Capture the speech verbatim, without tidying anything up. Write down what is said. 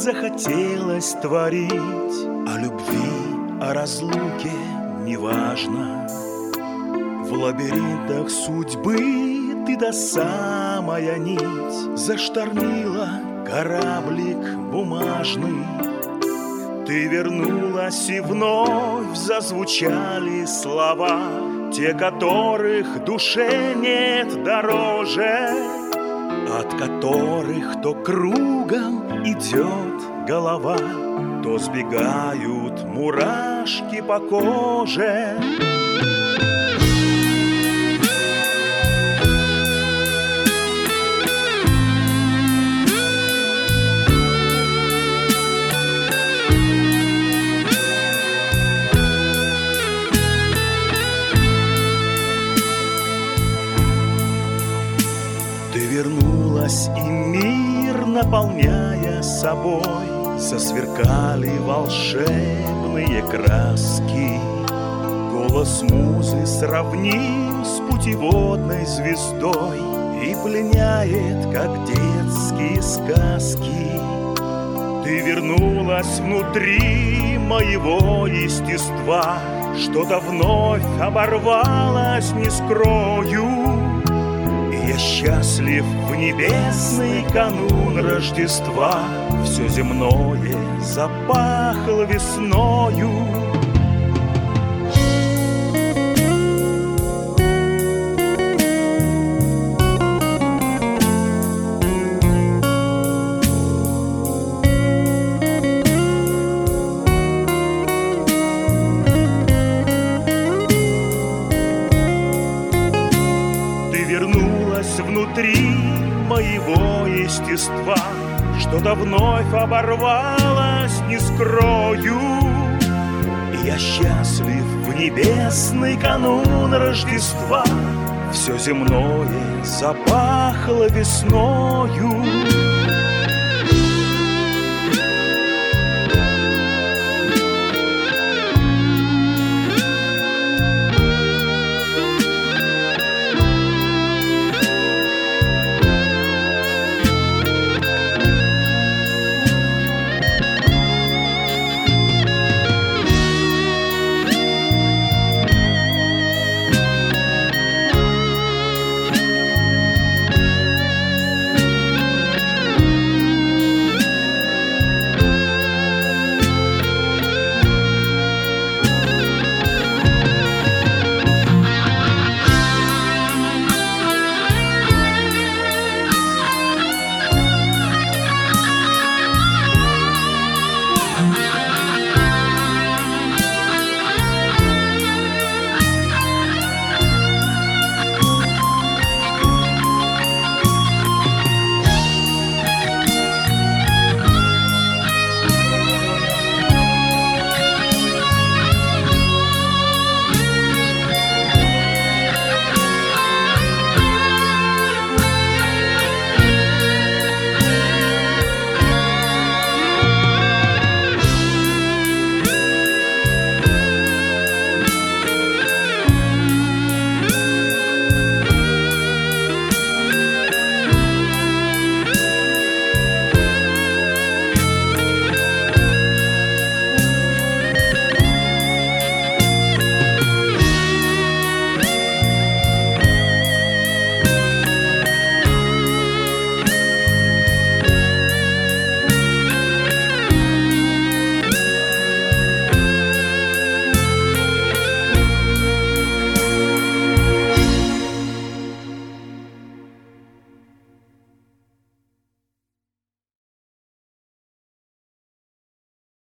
захотелось творить. О любви, о разлуке неважно. В лабиринтах судьбы ты та самая нить. Заштормила кораблик бумажный. Ты вернулась, и вновь зазвучали слова, те, которых душе нет дороже, от которых то кругом идет голова, то сбегают мурашки по коже. Вернулась, и мир, наполняя собой, засверкали волшебные краски. Голос музы сравним с путеводной звездой и пленяет, как детские сказки. Ты вернулась внутри моего естества, что-то вновь оборвалось, не скрою. Я счастлив в небесный канун Рождества. Все земное запахло весною. Внутри моего естества что-то вновь оборвалось, не скрою. И я счастлив в небесный канун Рождества. Все земное запахло весною.